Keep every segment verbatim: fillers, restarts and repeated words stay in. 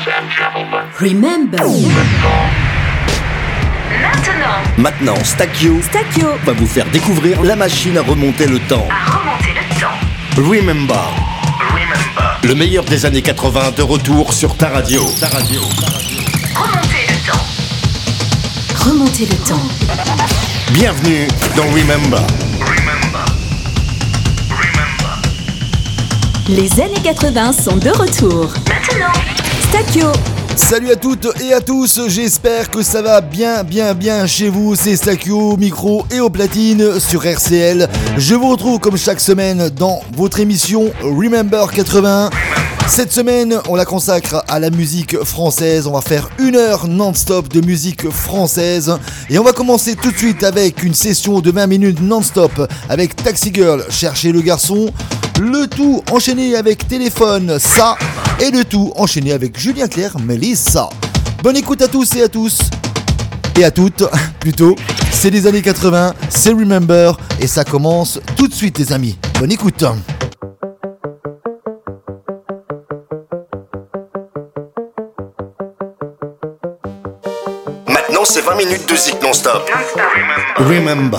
Remember. Maintenant. Maintenant, Stakio Stakio va vous faire découvrir la machine à remonter le temps. À remonter le temps. Remember. Remember. Le meilleur des années quatre-vingts de retour sur ta radio. Ta radio. Remonter le temps. Remonter le temps. Bienvenue dans Remember. Remember. Remember. Les années quatre-vingts sont de retour. Maintenant. Stakio. Salut à toutes et à tous, j'espère que ça va bien bien bien chez vous, c'est Stakio, micro et aux platines sur R C L. Je vous retrouve comme chaque semaine dans votre émission Remember quatre-vingts. Cette semaine, on la consacre à la musique française, on va faire une heure non-stop de musique française. Et on va commencer tout de suite avec une session de vingt minutes non-stop avec Taxi Girl, Chercher le garçon. Le tout enchaîné avec Téléphone, ça, et le tout enchaîné avec Julien Clerc, Mélissa. Bonne écoute à tous et à tous, et à toutes, plutôt. C'est les années quatre-vingts, c'est Remember, et ça commence tout de suite les amis. Bonne écoute. Maintenant, c'est vingt minutes de zik non-stop. Non-stop. Remember.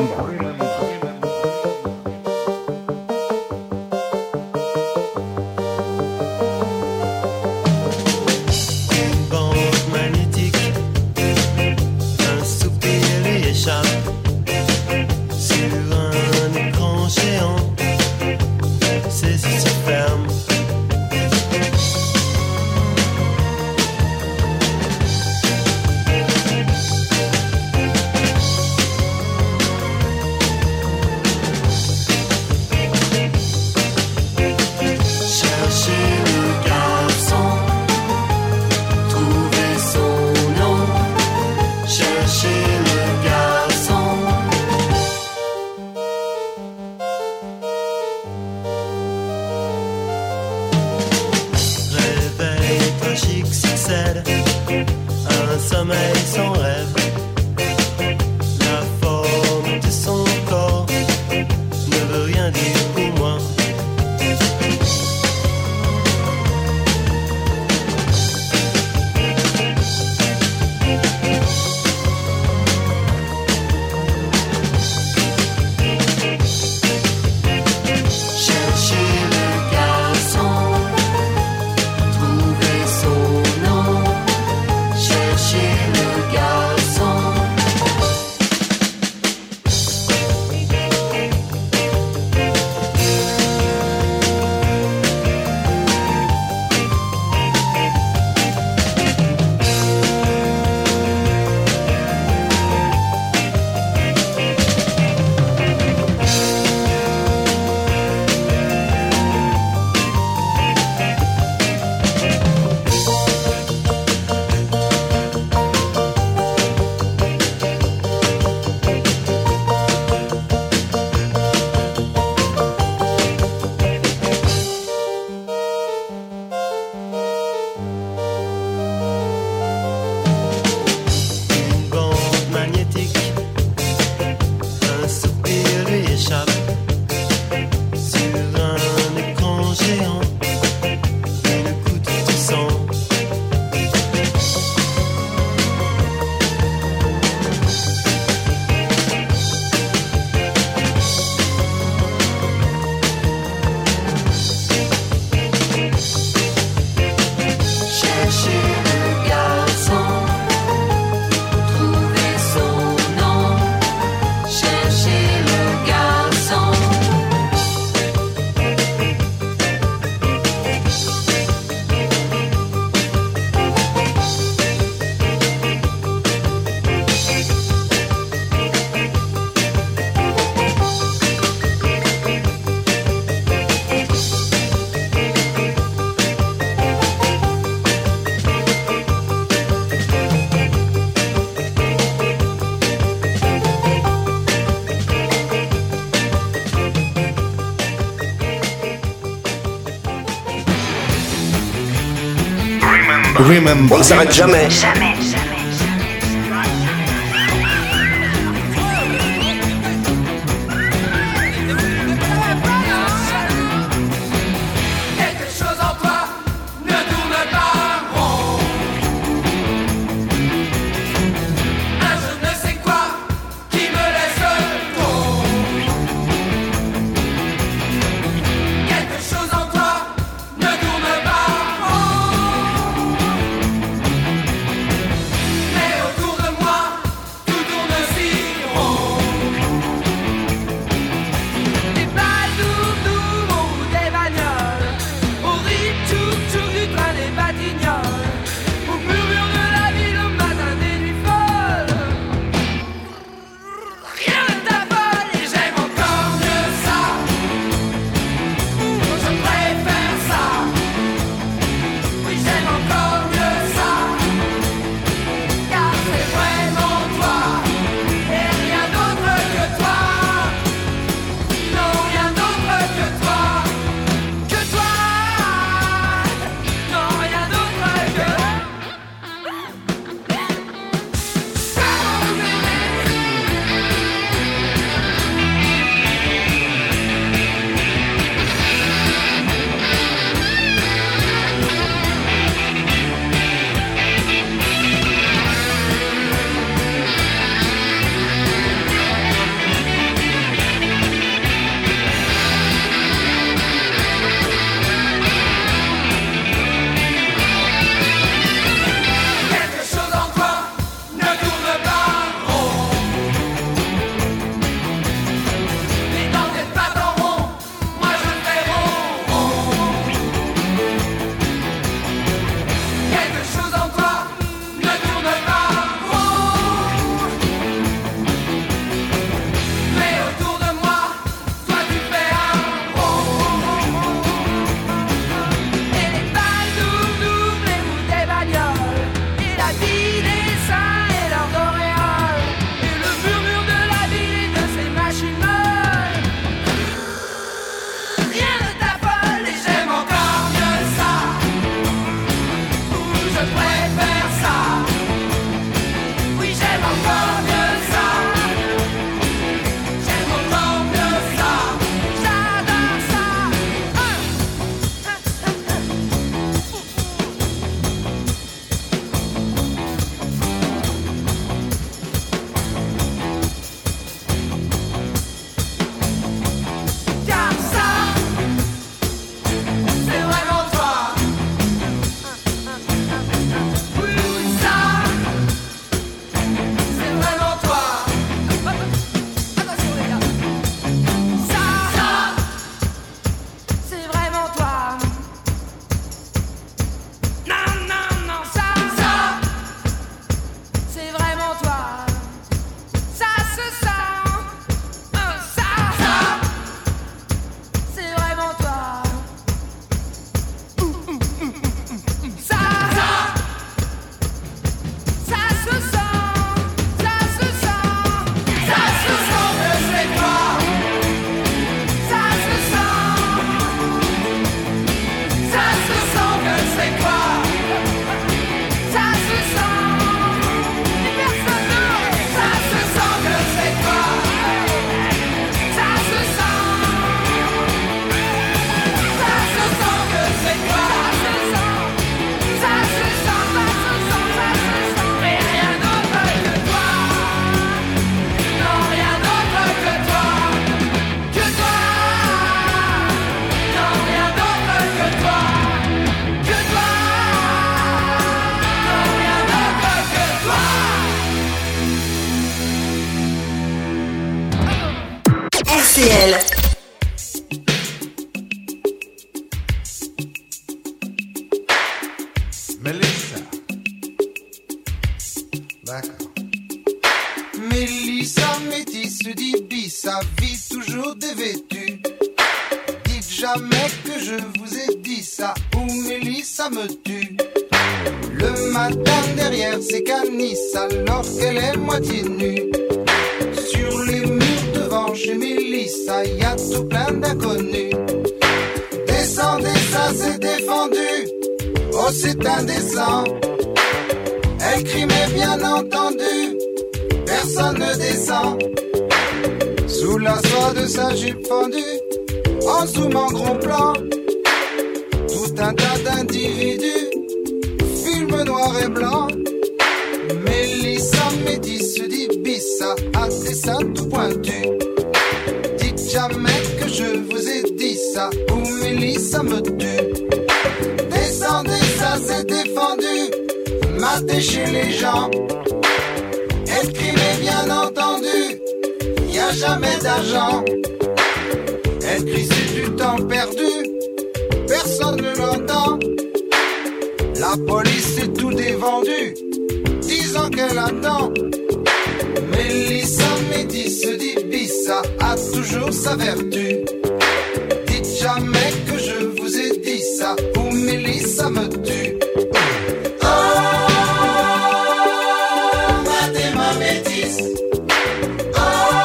Remember. On ne s'arrête jamais. Jamais. Quelque chose en toi ne tourne pas rond. des batignolles, au murmure de la ville au matin des nuits folles. Rien ne t'affole et j'aime encore mieux ça. Je préfère ça. Oui, j'aime encore mieux ça. Car c'est vraiment toi et rien d'autre que toi. Non, rien d'autre que toi. Que toi. Non, rien d'autre que quelque chose en toi ne tourne pas rond. Les dents des pattes en rond, moi je fais rond, rond. Quelque chose en toi ne tourne pas rond. Mais autour de moi, toi tu fais un rond. Et les balles double-double, les roues des bagnoles, et la vie des seins et leurs auréoles, et le murmure de la ville et de ses machines molles. Rien ne t'affole et j'aime encore mieux ça. Ou je préfère ça. Oui, j'aime encore mieux ça. J'aime encore mieux ça. J'adore ça. Car ça, c'est vraiment toi. Oui, ça, c'est vraiment toi. Attention les gars. Ça, ça, c'est vraiment toi. Non, non, non, ça, ça, c'est vraiment toi. Ça se sent. Un ça, ça, c'est vraiment toi. Ça, ça, ça se sent. Ça se sent. Ça se sent que c'est toi. Ça se sent. Ça se sent que c'est toi. Ça se sent. Et personne ne. Ça se sent que c'est toi. Ça se sent. Ça se sent que c'est toi. Ça se sent. Ça se sent. Ça se sent. Ça se sent. Mais rien d'autre que toi. Non, rien d'autre que toi. Que toi. Non, rien d'autre que toi. Que toi. Non, rien d'autre que toi. R C L. Mélissa. D'accord. Mélissa, métisse d'Ibissa, vie toujours dévêtue. Dites jamais que je vous ai dit ça, ou Mélissa me tue. Le matin derrière ses canisses, alors qu'elle est moitié nue. Sur les murs devant chez Mélissa, y a tout plein d'inconnus. Descendez, ça c'est défendu. Oh, c'est indécent. Elle crie, mais bien entendu, personne ne descend. Sous la soie de sa jupe fendue, en zoom en gros plan, tout un tas d'individus, film noir et blanc. Mélissa, métisse d'Ibissa, à dessin tout pointu. Dites jamais que je vous ai dit ça, ou Mélissa me tue. Descendez, ça c'est défendu, mater chez les gens. Elle crie, mais bien entendu, y a jamais d'argent. Elle crie, c'est du temps perdu, personne ne l'entend. La police est tout dévendu, disant qu'elle attend. Mélissa Métis dit Bissa a toujours sa vertu. Dites jamais que je vous ai dit ça, ou Mélissa me tue. Oh, ma t'es ma métisse. Oh,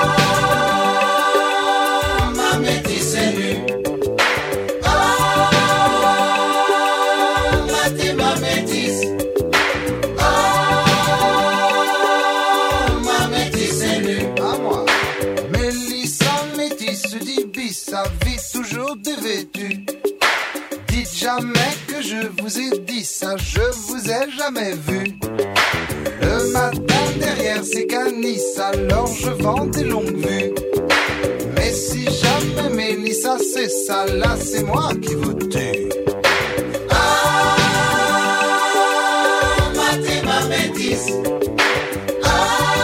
ma métisse est nue. Oh, ma t'es ma métisse. Oh, ma métisse est nue. À moi. Mélissa Métisse dit bis, sa vie toujours dévêtue. Dites jamais que je vous ai dit ça, je vous ai jamais vu. Le matin derrière ces canisses, alors je vends des longues vues. Mais si jamais Mélissa c'est ça, là c'est moi qui vous tue. Ah, ma t'es ma métisse. Ah,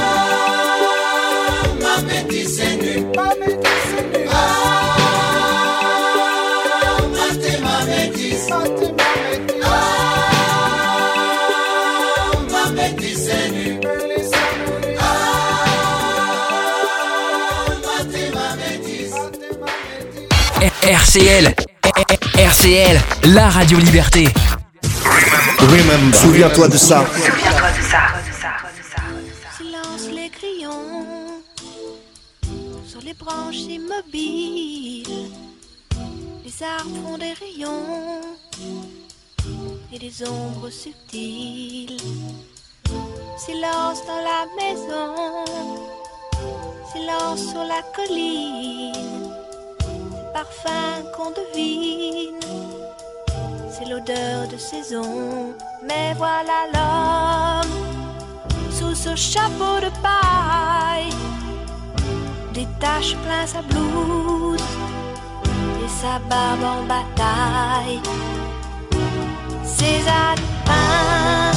ma métisse est nue. Ma métisse est nue. Ah, ma t'es ma métisse. Ma t'es ma métisse. Ah, ma métisse est nue. Mélissa, Mélissa. Ah, ma t'es ma métisse. Ma t'es ma métisse. R C L, R C L, la radio liberté. Remember. Souviens-toi de ça. Silence les crayons sur les branches immobiles. Les arbres font des rayons et des ombres subtiles. Silence dans la maison, silence sur la colline. C'est parfum qu'on devine, c'est l'odeur de saison. Mais voilà l'homme sous ce chapeau de paille, des taches plein sa blouse et sa barbe en bataille. Ses alpins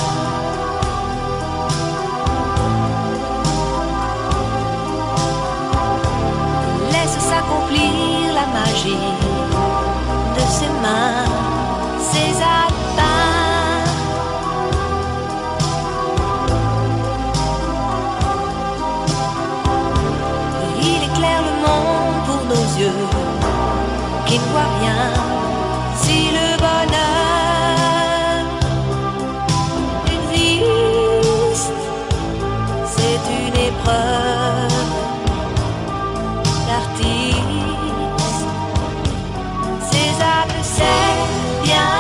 laisse s'accomplir la magie de ses mains. Ses alpins il éclaire le monde pour nos yeux qui ne voient rien. Si le bonheur existe, c'est une épreuve d'artiste. Ses actes c'est bien,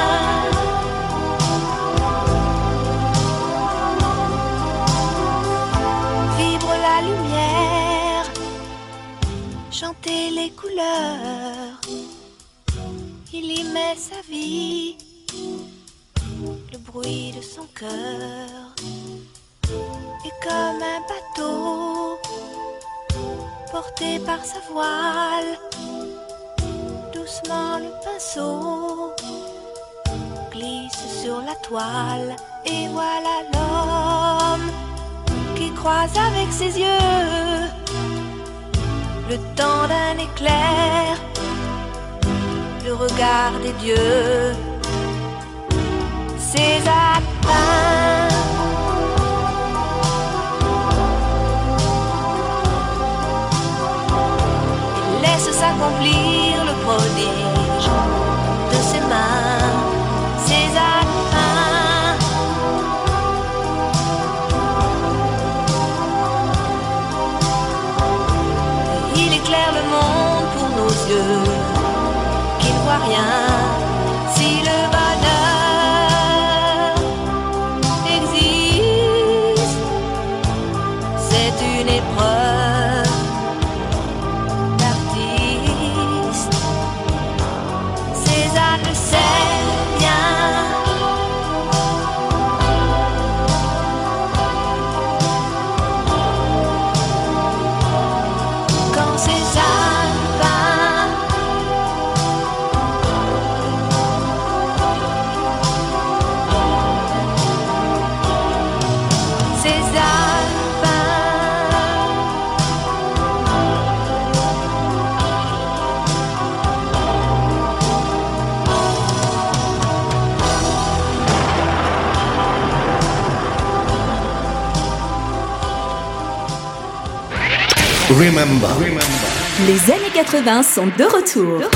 vibre la lumière, chanter les couleurs. Il y met sa vie, le bruit de son cœur. Et comme un bateau porté par sa voile, doucement le pinceau glisse sur la toile. Et voilà l'homme qui croise avec ses yeux le temps d'un éclair, le regard des dieux. Ses alpins laisse s'accomplir le prodige de ses mains. Ses alpins il éclaire le monde pour nos yeux qui ne voient rien. Si le bonheur existe, c'est une épreuve d'artiste. Remember. Les années quatre-vingts sont de retour. De retour.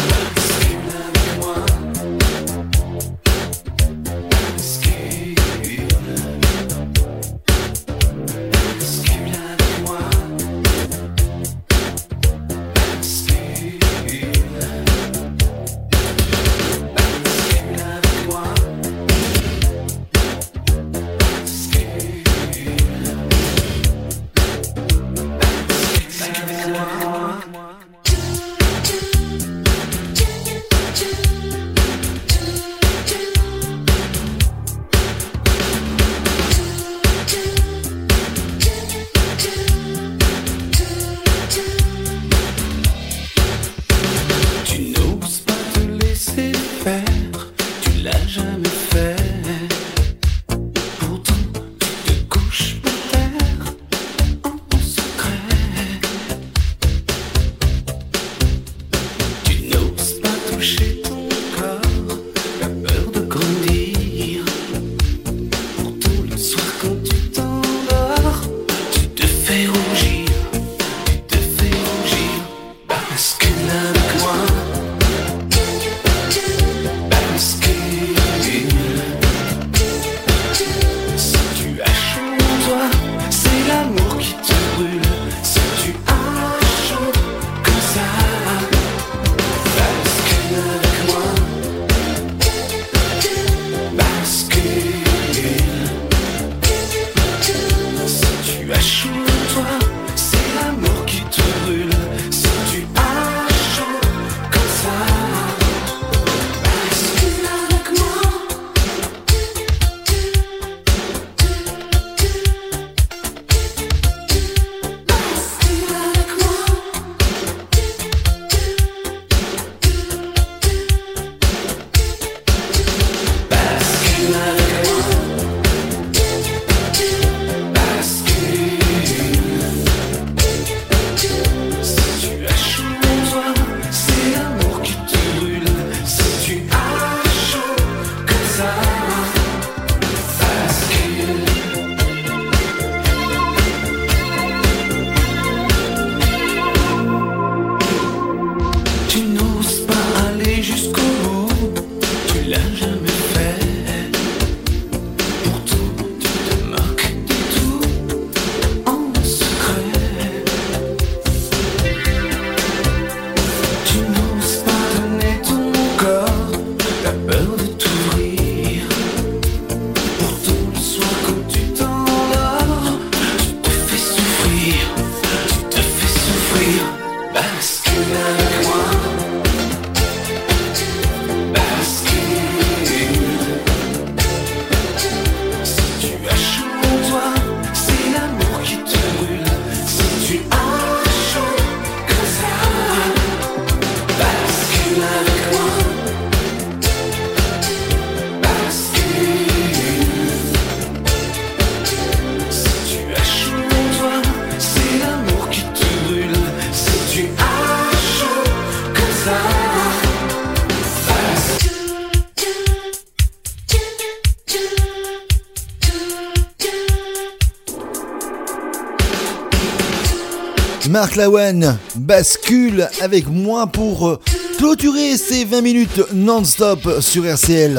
Marc Lavoine bascule avec moi pour clôturer ces vingt minutes non-stop sur R C L.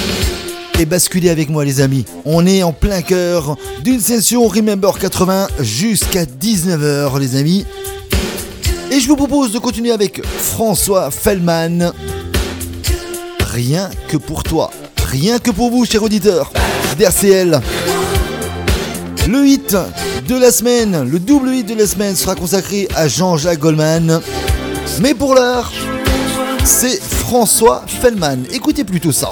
Et basculez avec moi les amis, on est en plein cœur d'une session Remember quatre-vingts jusqu'à dix-neuf heures les amis. Et je vous propose de continuer avec François Feldman. Rien que pour toi, rien que pour vous chers auditeurs d'R C L. Le hit de la semaine, le double hit de la semaine sera consacré à Jean-Jacques Goldman. Mais pour l'heure, c'est François Feldman. Écoutez plutôt ça.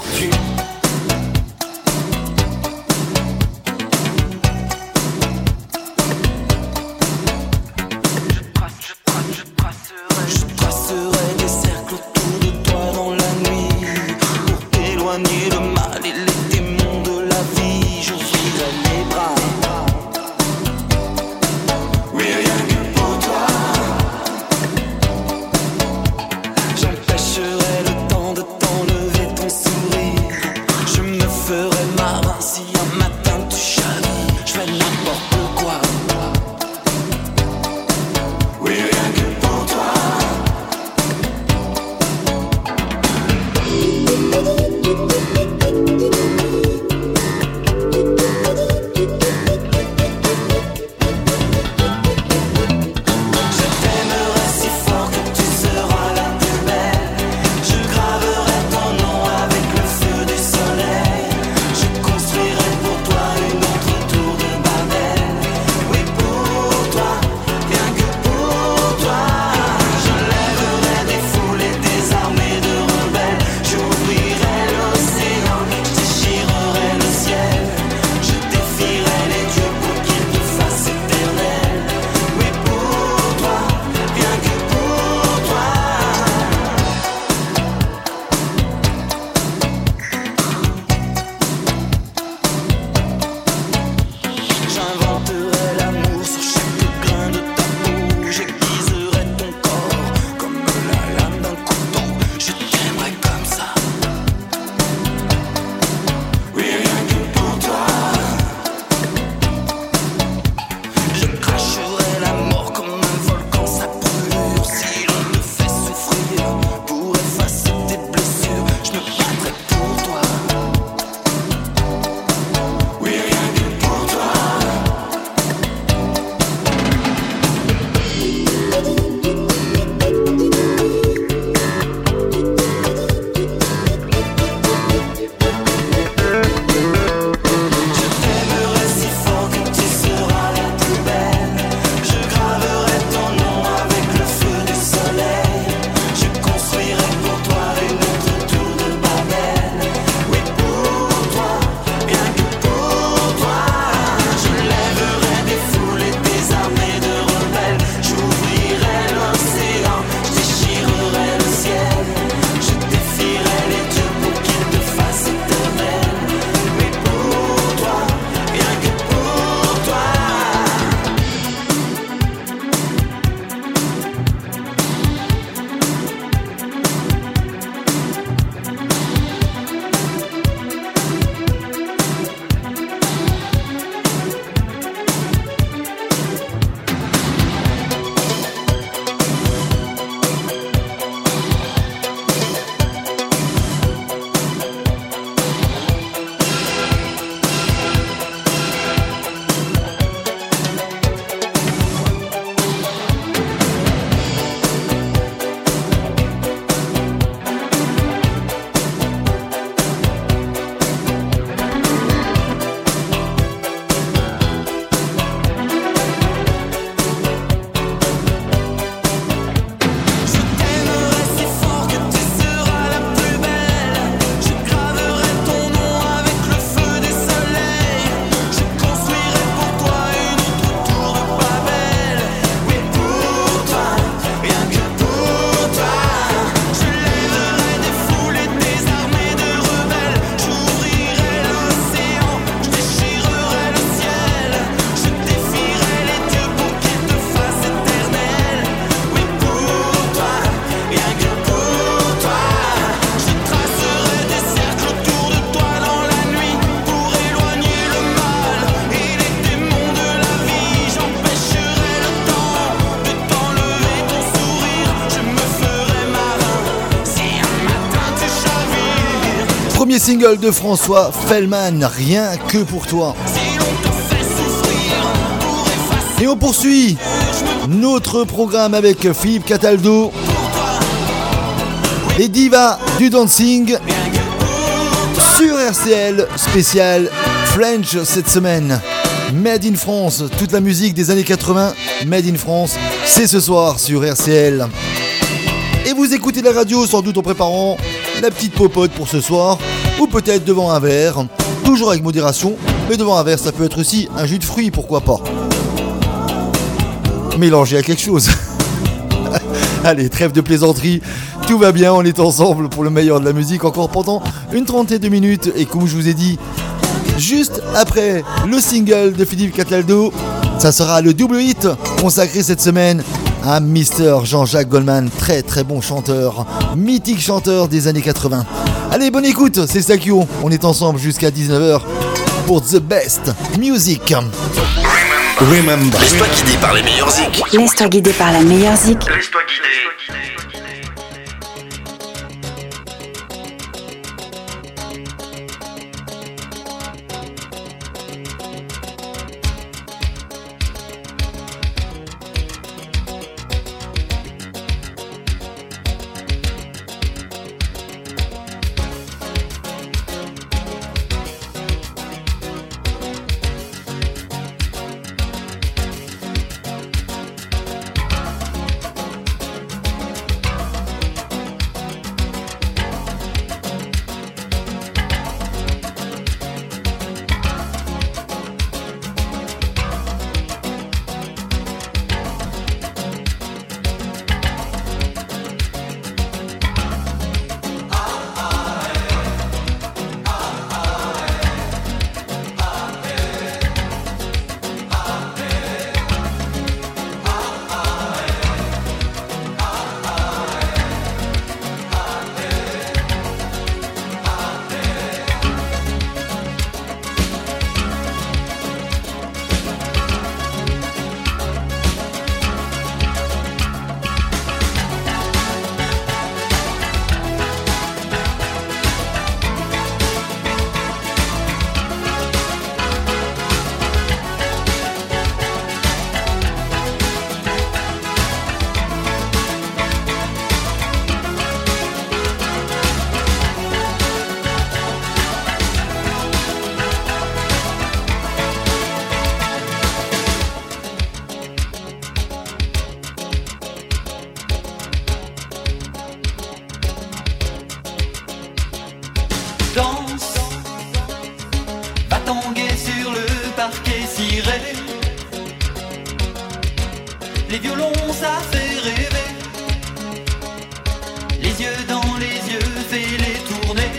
single de François Fellman, Rien que pour toi. Et on poursuit notre programme avec Philippe Cataldo, les divas du dancing sur R C L, spécial French cette semaine. Made in France, toute la musique des années quatre-vingts, Made in France, c'est ce soir sur R C L. Et vous écoutez la radio sans doute en préparant la petite popote pour ce soir, ou peut-être devant un verre, toujours avec modération, mais devant un verre ça peut être aussi un jus de fruits, pourquoi pas. Mélangé à quelque chose. Allez, trêve de plaisanterie, tout va bien, on est ensemble pour le meilleur de la musique encore pendant une trentaine de minutes. Et comme je vous ai dit, juste après le single de Philippe Cataldo, ça sera le double hit consacré cette semaine à Mister Jean-Jacques Goldman, très très bon chanteur, mythique chanteur des années quatre-vingts. Allez, bonne écoute, c'est Stakio, on est ensemble jusqu'à dix-neuf heures pour The Best Music. Remember. Laisse-toi guider par les meilleurs zik. Laisse-toi guider par la meilleure zik. Laisse-toi guider. Les violons ça fait rêver. Les yeux dans les yeux, fais-les tourner.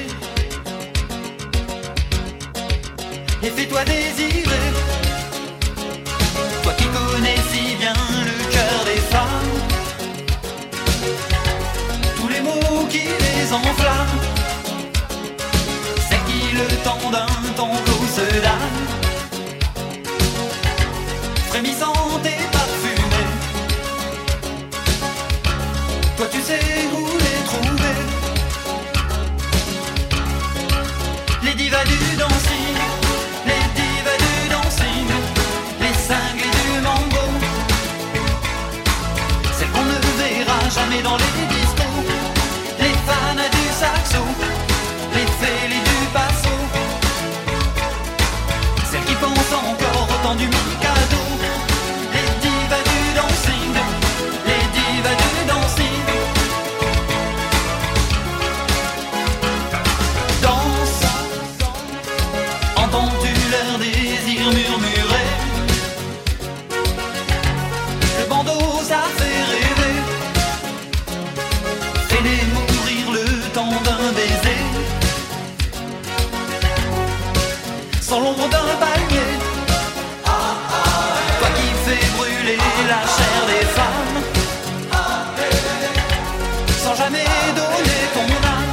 Et fais-toi désirer. Toi qui connais si bien le cœur des femmes, tous les mots qui les enflamment, c'est qui le temps d'un tango se donne, frémissante et parfumée. Toi tu sais où les trouver. Les divas du dancing, les divas du dancing, les cinglés du mambo, celles qu'on ne verra jamais dans les discos, les fans du saxo, les fêlés du passo, celles qui pensent encore autant du mikado. Les divas du dancing, les divas du dancing. Danse, entends-tu leur désir murmurer? Le bandeau ça fait rêver, fais-les mourir le temps d'un baiser, sans l'ombre d'un palmier. Toi qui fais brûler la chair des femmes, sans jamais donner ton âme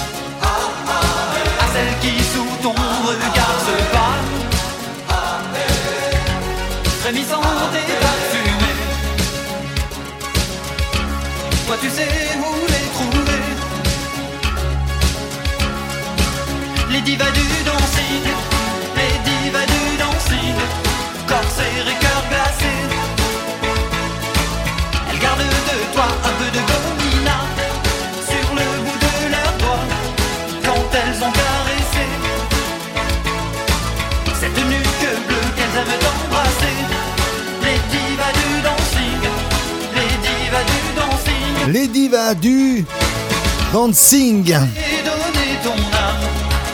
à celle qui sous ton regard se bat, frémissante et parfumée. Toi tu sais où les trouver. du dancing, les divas du dancing, corsaires et cœur glacé. Elles gardent de toi un peu de gomina sur le bout de leurs doigts quand elles ont caressé cette nuque bleue qu'elles aiment embrasser. Les divas du dancing, les divas du dancing, Les divas du dancing. et donner ton âme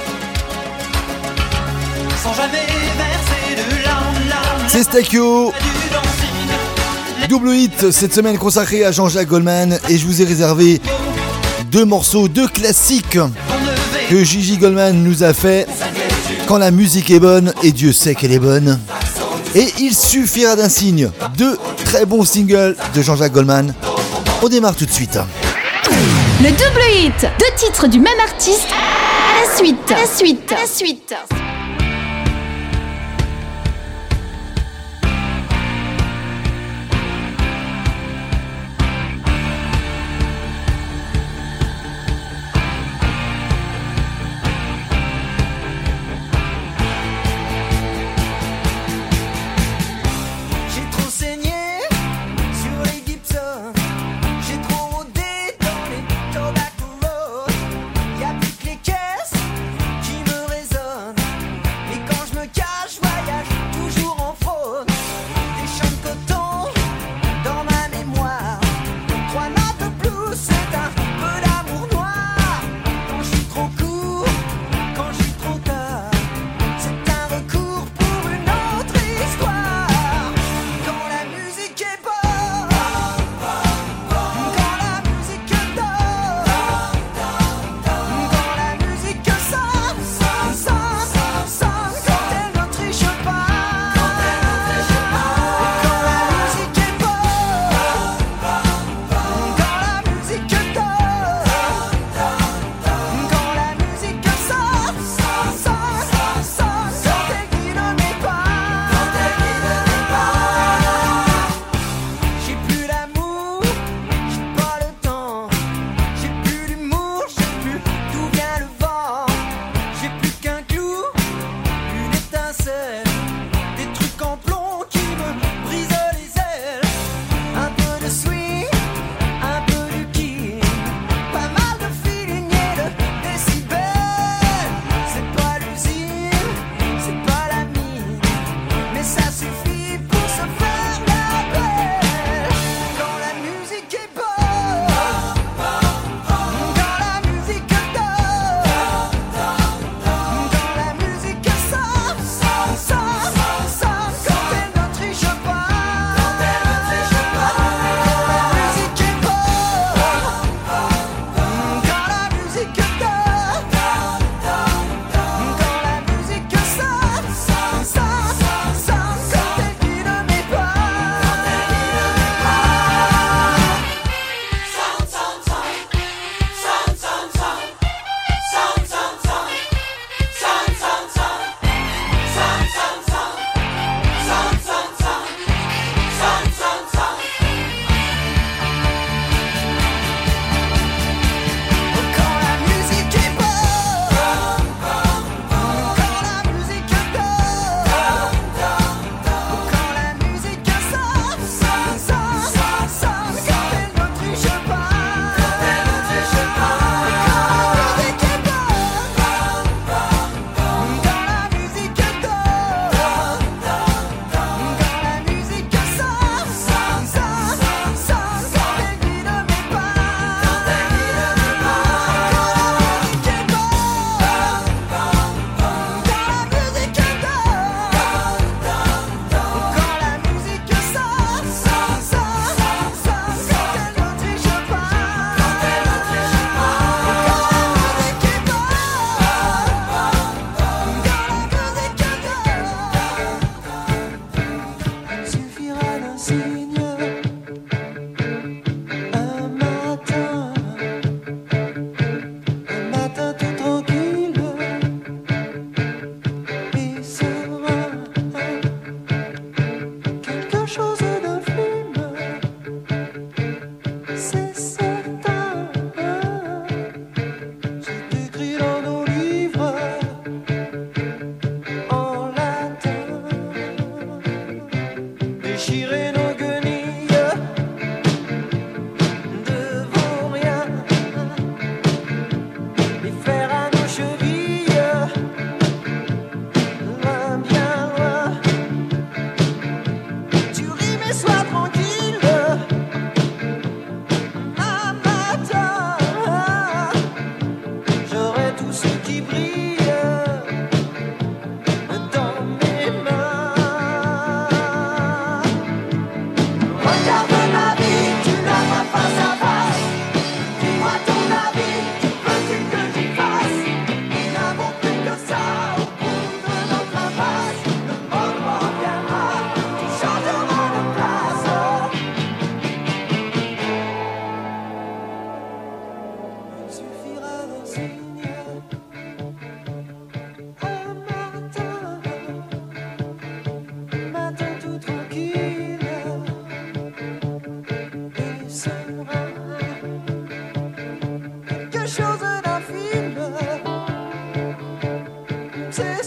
sans jamais verser de larmes, larmes. C'est Stakio. Du dancing, Double hit cette semaine consacré à Jean-Jacques Goldman et je vous ai réservé deux morceaux, deux classiques on ne veut que Gigi Goldman nous a fait quand la musique est bonne et Dieu sait qu'elle est bonne. Et il suffira d'un signe. Deux très bons singles de Jean-Jacques Goldman. On démarre tout de suite. Le double hit, deux titres du même artiste. À la suite, à la suite, à la suite. J'ai trop saigné sur les Gibson. J'ai trop rôdé dans les Tobacco Road. Y'a plus que les caisses qui me résonnent.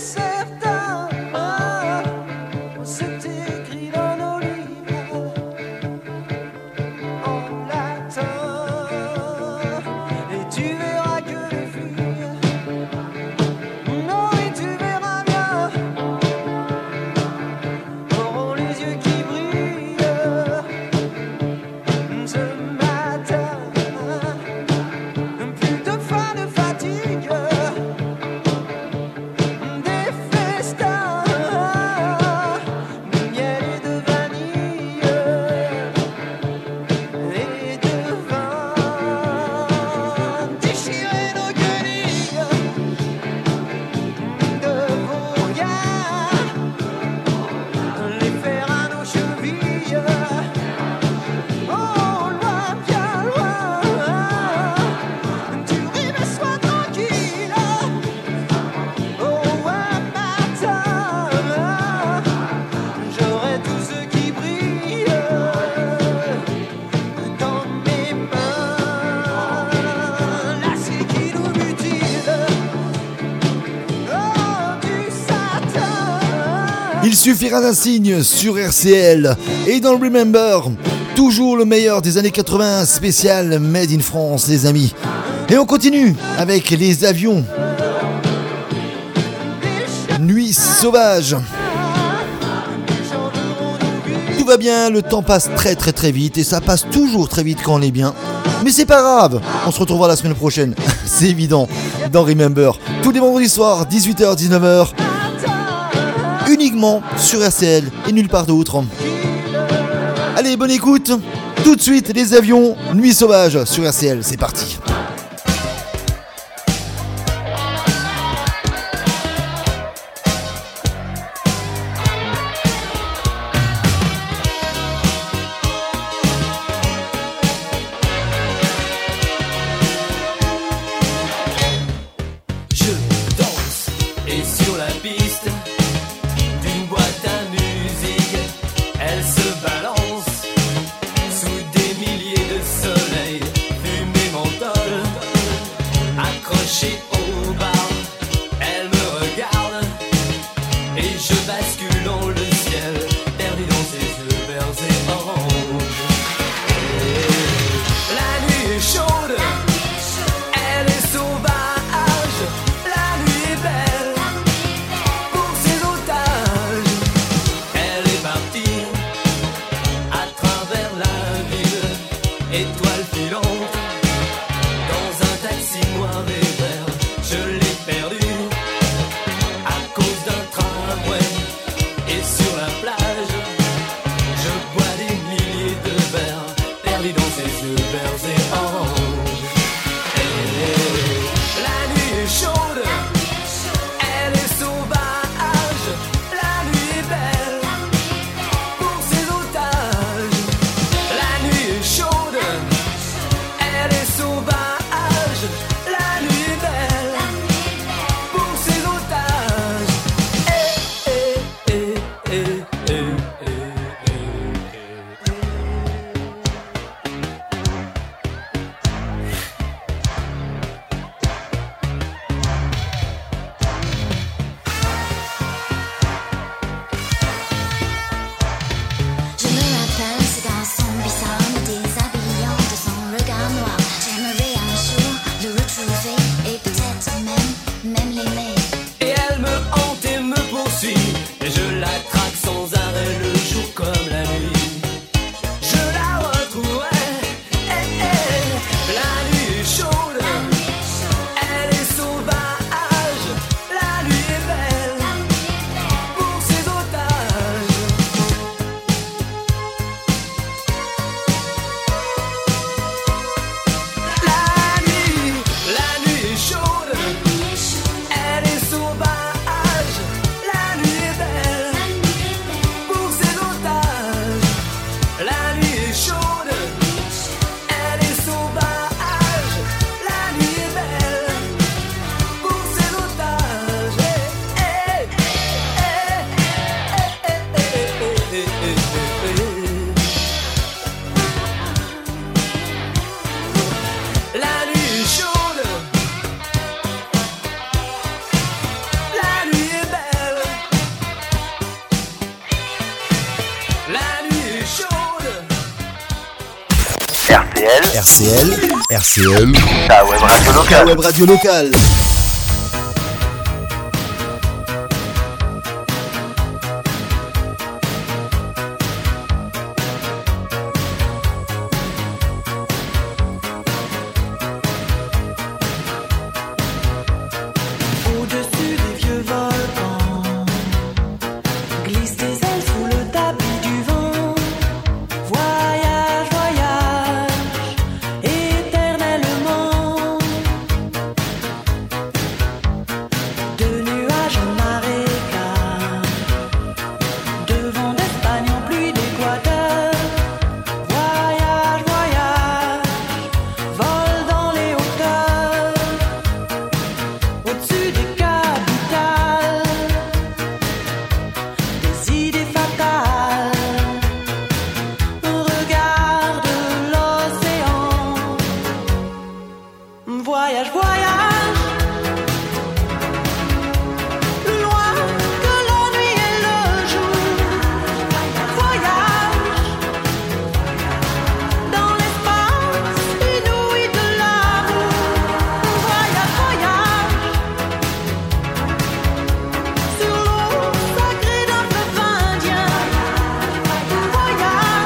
certain, c'est écrit dans nos livres en latin. Et tu verras que les filles, non, et tu verras bien, auront les yeux qui brillent ce matin. Plus de faim, de fatigue, des festins de miel et de vanille et de vin. Déchirer nos guenilles de brouillard, les faire à nos chevilles. Oh, loin, bien loin, tu ris mais sois tranquille. Oh, un matin, j'aurai tout ce qui brille dans mes mains. Là, c'est qui nous mutile. Oh, du satin. Il suffira d'un signe sur R C L. Et dans le Remember, toujours le meilleur des années quatre-vingts, spécial Made in France, les amis. Et on continue avec les avions. Nuit sauvage. Tout va bien, le temps passe très très très vite et ça passe toujours très vite quand on est bien. Mais c'est pas grave, on se retrouvera la semaine prochaine, c'est évident, dans Remember. Tous les vendredis soirs, dix-huit heures dix-neuf heures, uniquement sur R C L et nulle part d'autre. Allez, bonne écoute. Tout de suite, les avions, Nuit sauvage sur R C L, c'est parti. Je danse et sur la piste d'une boîte à musique, elle se balance sous des milliers de soleils, fumée menthol, accrochée au bar. Elle me regarde et je bascule dans le ciel, perdu dans ses yeux verts et oranges. La nuit est chaude, elle est sauvage, la nuit est belle pour ses otages. Elle est partie à travers la ville, étoile filante, dans un taxi noir et vert. Je l'ai perdue à cause d'un tramway et sur R C L, R C L, Ta web radio ta locale. web radio locale. Au-dessus des vieux volcans, glisse tes ailes sous le tapis du vent. Voyage, voyage, éternellement. De nuages en marécage, de vent d'Espagne en pluie d'Équateur. Voyage, voyage, vole dans les hauteurs. Au-dessus des capitales, des idées fatales. Regarde l'océan. Voyage, voyage, plus loin que la nuit et le jour. Voyage dans l'espace inouï de l'amour. Voyage, voyage sur l'eau sacrée d'un fleuve indien. Voyage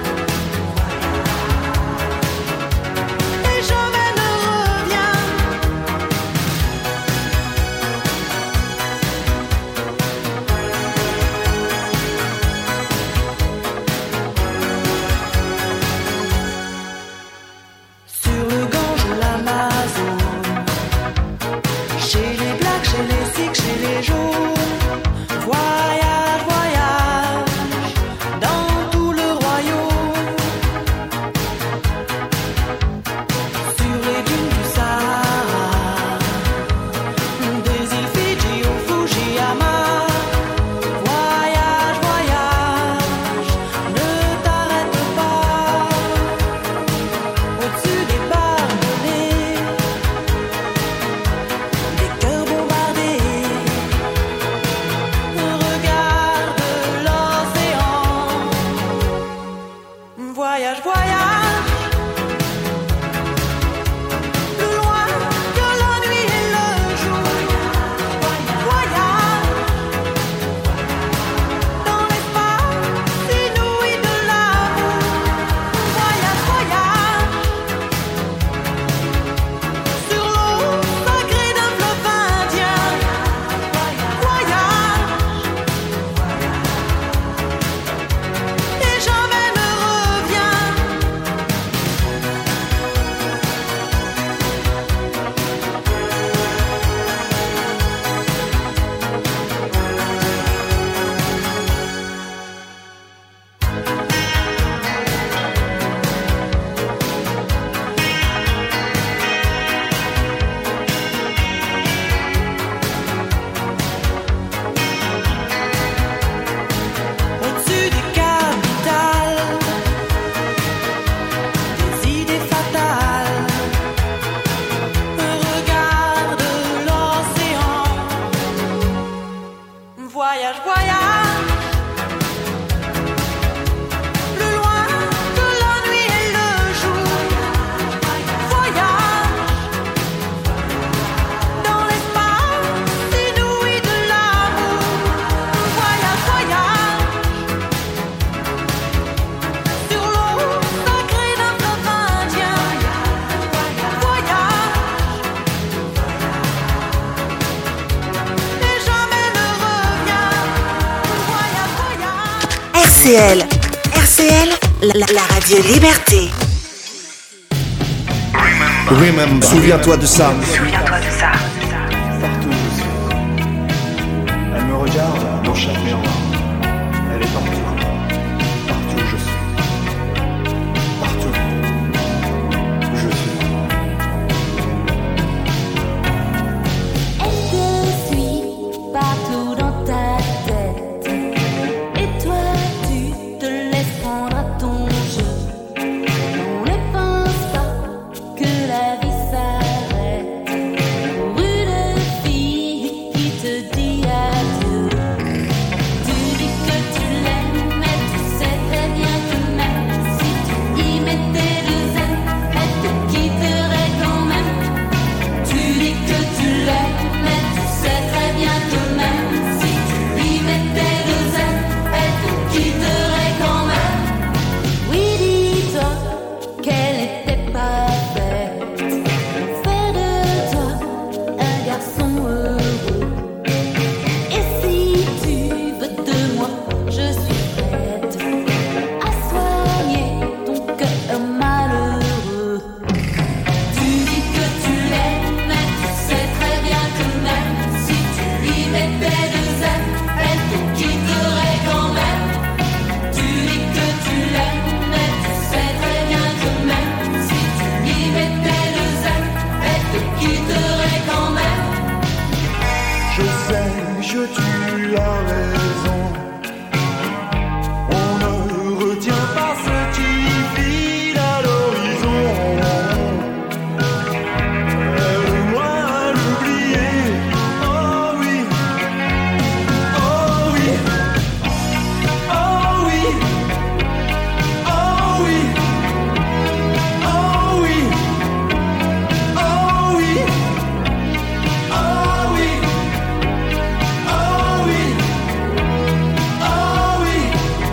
et jamais ne reviens. Sur le Gange ou l'Amazone, chez les Blacks, chez les Sikhs, chez les Jaunes. Voyage, voyage dans tout le royaume. Sur les dunes du Sahara, des îles Fidji au Fujiyama. Voyage, voyage, ne t'arrête pas. Au-dessus des barbelés, des cœurs bombardés. Regarde l'océan. Voyage, voyage, plus loin que la nuit et le jour. Voyage dans l'espace inouï de l'amour. Voyage, voyage sur l'eau sacrée d'un fleuve indien. Voyage et jamais ne reviens. Au-dessus des capitales, des idées fatales. Regarde l'océan. Voyage, voyage, plus loin que la nuit et le jour. Voyage dans l'espace inouï de l'amour. Voyage, voyage sur l'eau sacrée d'un fleuve indien. Voyage et jamais ne reviens. Voyage, voyage. R C L. R C L, la, la- la radio Liberté. Remember. Souviens-toi de ça. Souviens-toi de ça. Partout où je suis. Elle me regarde dans chaque miroir. Elle est partout. Partout où je suis. Partout où je suis. Elle te suit partout dans ta tête. Et toi, tu te laisses prendre à ton jeu. On ne pense pas que la vie s'arrête pour une fille qui te dit adieu. tu as raison. On ne retient pas ce qui file à l'horizon. Aide-moi à l'oublier. Oh oui, oh oui, oh oui, oh oui, oh oui, oh oui, oh oui, oh oui, oh oui,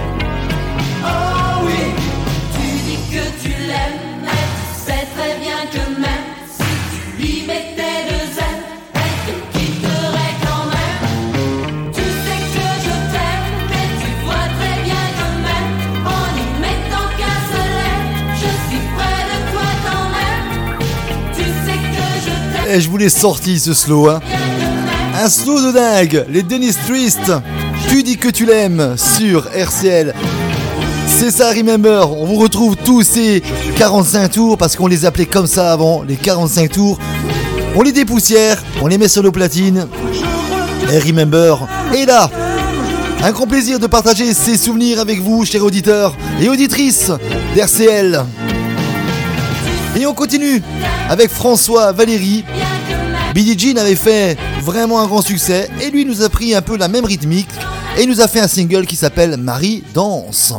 Oh oui, tu dis que tu l'aimes, mais tu sais très bien que même si tu lui mettais deux ailes, elle te quitterait quand même. Tu sais que je t'aime, mais tu vois très bien que même en n'y mettant qu'un seul aile, je suis près de toi quand même. Tu sais que je t'aime. Et je vous l'ai sorti ce slow, hein. Un slow de dingue, les Dennis Trist. Tu dis que tu l'aimes sur R C L. C'est ça, Remember. On vous retrouve tous ces quarante-cinq tours parce qu'on les appelait comme ça avant, les quarante-cinq tours. On les dépoussière, on les met sur nos platines. Et Remember est là. Un grand plaisir de partager ces souvenirs avec vous, chers auditeurs et auditrices d'R C L. Et on continue avec François Valéry. Billie Jean avait fait vraiment un grand succès et lui nous a pris un peu la même rythmique et nous a fait un single qui s'appelle Marie danse.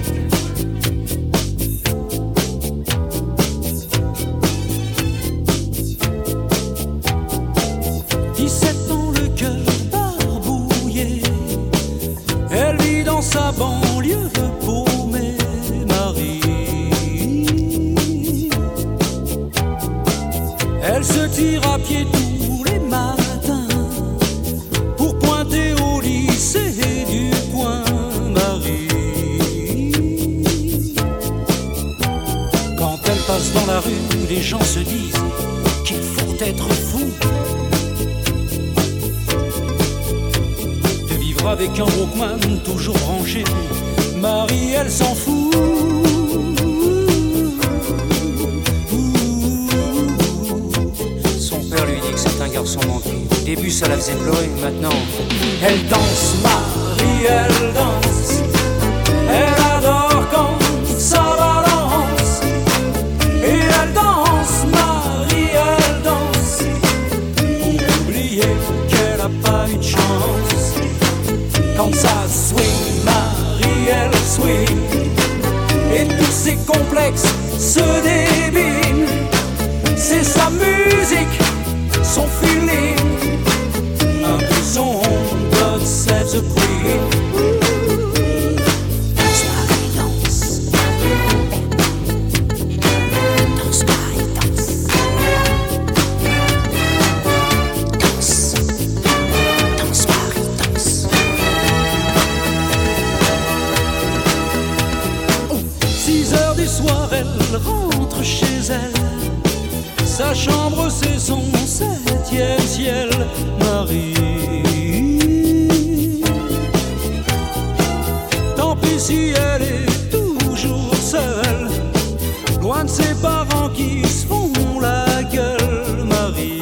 dix-sept ans, le cœur barbouillé, elle vit dans sa banlieue paumée, Marie. Elle se tire à pied tous les matins pour pointer au lycée du coin, Marie. Quand elle passe dans la rue, les gens se disent qu'il faut être fou de vivre avec un Walkman toujours branché. Marie, elle s'en fout. Son père lui dit que c'est un garçon manqué. Au début, ça la faisait pleurer. Maintenant, elle danse, Marie, elle danse. Elle adore quand ça balance. Et elle danse, Marie, elle danse. Pour oublier qu'elle a pas eu de chance. Quand ça swing, Marie, elle swing. Et tous ses complexes se débinent. C'est sa musique, son feeling, un peu son God save the Queen. Danse, Marie, danse. Danse, Marie, danse. Danse. Danse, Marie, danse. Six heures du soir, elle rentre chez elle. Sa chambre, c'est son septième ciel, Marie. Tant pis si elle est toujours seule, loin de ses parents qui se font la gueule, Marie.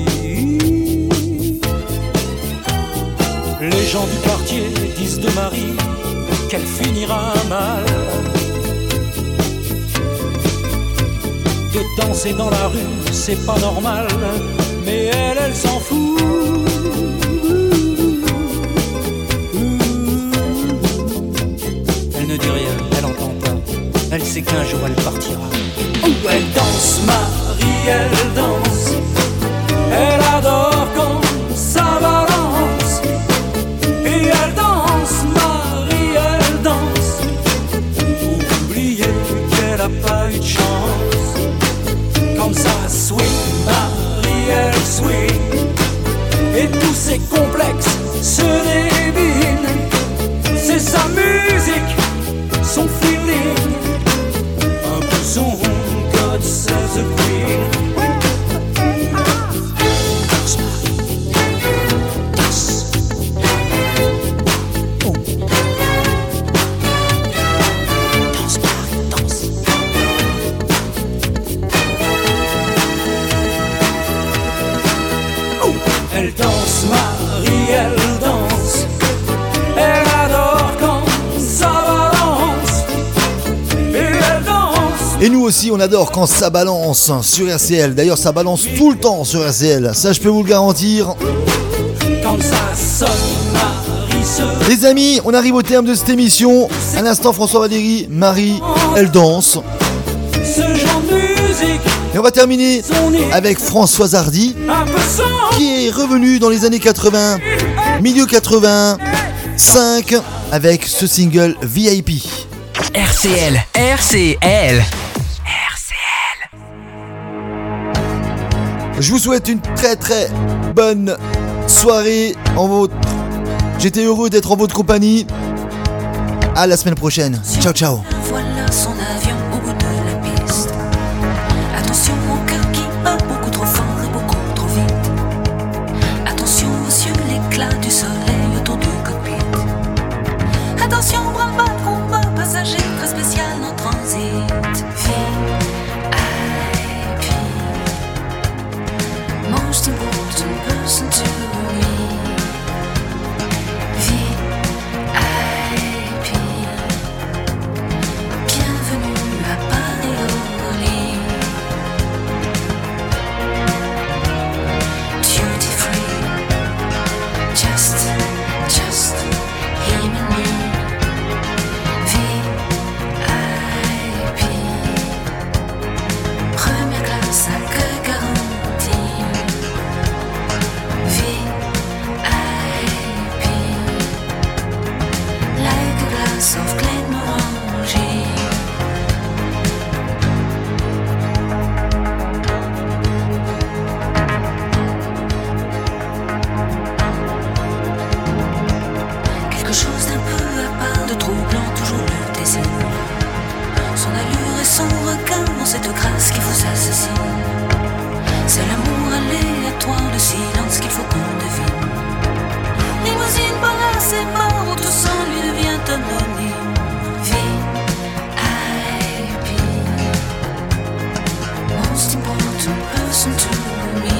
Les gens du quartier disent de Marie qu'elle finira mal. De danser dans la rue, c'est pas normal, mais elle, elle s'en fout. Elle ne dit rien, elle entend pas. Elle sait qu'un jour elle partira. Elle danse, Marie, elle danse. Elle adore quand ça balance. Et elle danse, Marie, elle danse. Pour oublier qu'elle a pas eu de chance. Comme ça swing, Marie, elle swing. Et tous ses complexes se débinent. C'est sa musique, son feeling, un peu son God save the Queen. Danse, Marie, aussi, on adore quand ça balance sur R C L. D'ailleurs, ça balance tout le temps sur R C L. Ça, je peux vous le garantir. Quand ça sonne, Marie se... Les amis, on arrive au terme de cette émission. À l'instant, François Valéry, Marie, elle danse. Ce genre de musique. Et on va terminer avec Françoise Hardy, qui est revenue dans les années quatre-vingts, milieu quatre-vingt-cinq, avec ce single V I P. R C L, R C L, R C L. Je vous souhaite une très très bonne soirée en votre... J'étais heureux d'être en votre compagnie. À la semaine prochaine. Ciao ciao. Voilà son avion au bout de la piste. Attention au cœur qui bat beaucoup trop fort et beaucoup trop vite. Attention aux cieux, l'éclat du soleil autour du cockpit. Attention au bras de combat, passager très spécial en transit. V I P, most important person to me. V I P, bienvenue à Paris-Orly. Duty free, just, just him and me. V I P, première classe, accueil garanti. V I P, like a glass of Glenmorangie. Quelque chose d'un peu à part de troublant, toujours le désir. Son allure et son regard ont cette grâce qui vous assassine. C'est l'amour aléatoire, le silence qu'il faut qu'on devine. Limousine par là, c'est mort, où tout sang lui devient anonyme. V I P, most important person to me.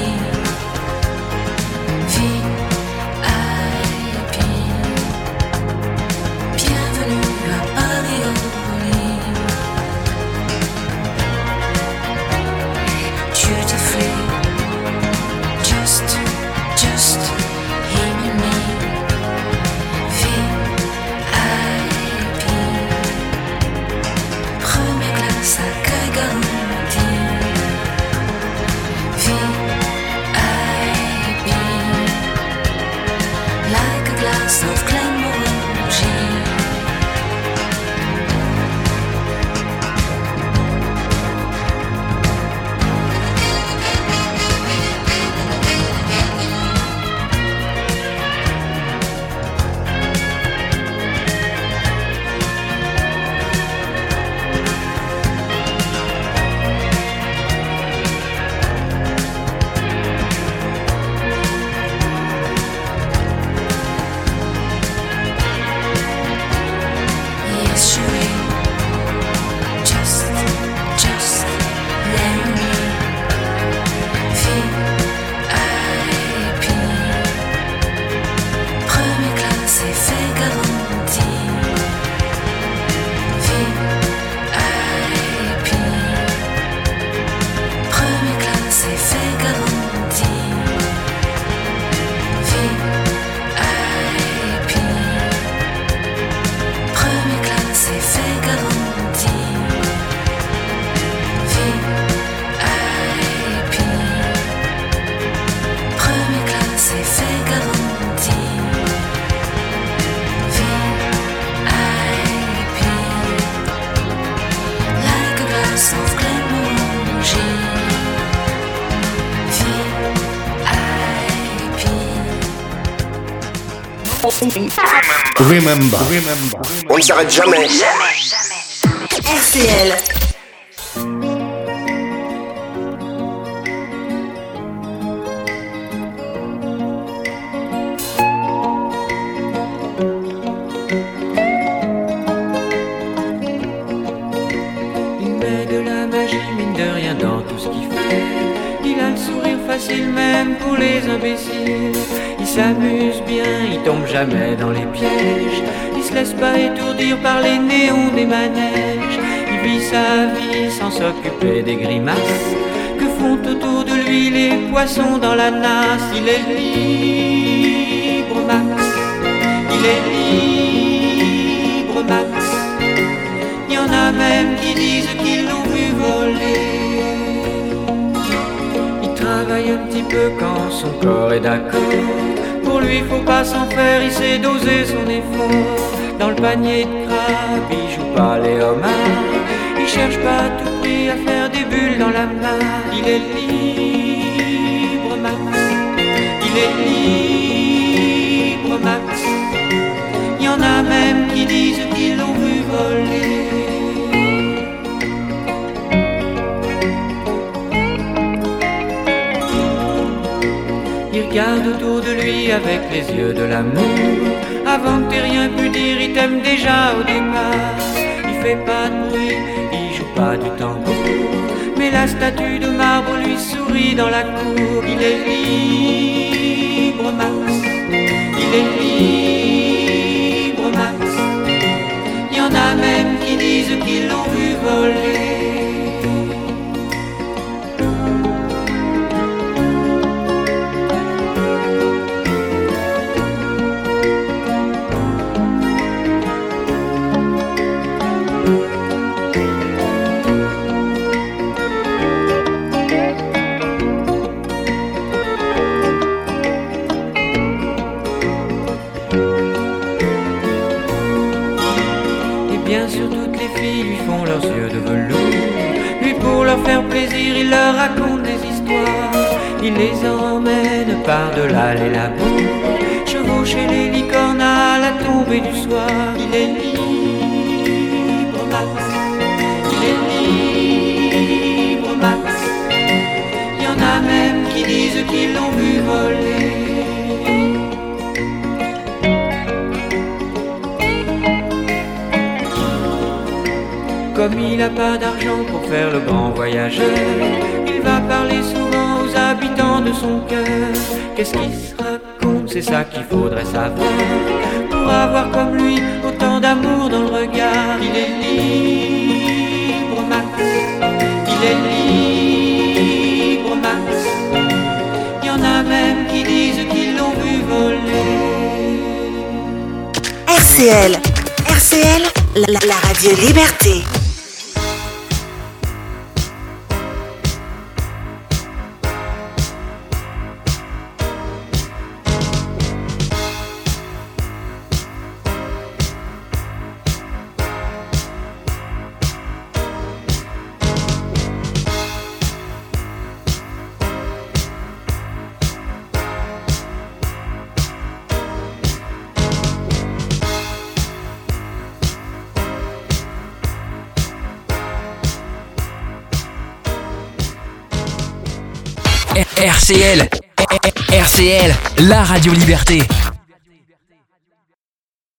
V I P, bienvenue à Paris-Orly. Duty free, just, just him and me. V I P, première classe, accueil garanti. V I P, like a glass of Glenmorangie. Yes, chérie, just, just let me. V I P, première classe, effet garanti. V I P, première classe, effet garanti. V I P, première classe, effet garanti. V I P, première classe, effet garanti. V I P, like a glass of Glenmorangie. V I P. Remember. Remember. On ne s'arrête jamais. R C L. Il met de la magie, mine de rien, dans tout ce qu'il fait. Il a le sourire facile même pour les imbéciles. Il s'amuse bien, il tombe jamais dans les pièges. Il se laisse pas étourdir par les néons des manèges. Il vit sa vie sans s'occuper des grimaces que font autour de lui les poissons dans la nasse. Il est libre, Max. Il est libre, Max. Il y en a même qui disent qu'ils l'ont vu voler. Il travaille un petit peu quand son corps est d'accord. Pour lui faut pas s'en faire, il sait doser son effort. Dans le panier de crabe, il joue pas les homards. Il cherche pas à tout prix à faire des bulles dans la main. Il est libre, Max. Il est libre, Max. Il y en a même qui disent qu'ils l'ont vu voler. Il regarde autour de lui avec les yeux de l'amour. Avant que t'aies rien pu dire, il t'aime déjà au départ. Il fait pas de bruit, il joue pas du tambour, mais la statue de marbre lui sourit dans la cour. Il est libre, Max. Il est libre, Max. Il y en a même qui disent qu'ils l'ont vu voler. Leurs yeux de velours. Lui, pour leur faire plaisir, il leur raconte des histoires. Il les emmène par-delà les labos, chevaucher les licornes à la tombée du soir. Il est libre, Max. Il est libre, Max. Il y en a même qui disent qu'ils l'ont vu voler. Comme il n'a pas d'argent pour faire le grand voyageur, il va parler souvent aux habitants de son cœur. Qu'est-ce qu'il se raconte, c'est ça qu'il faudrait savoir, pour avoir comme lui autant d'amour dans le regard. Il est libre, Max. Il est libre, Max. Il y en a même qui disent qu'ils l'ont vu voler. R C L, R C L, la, la, la radio Liberté. R C L, R C L, la radio Liberté.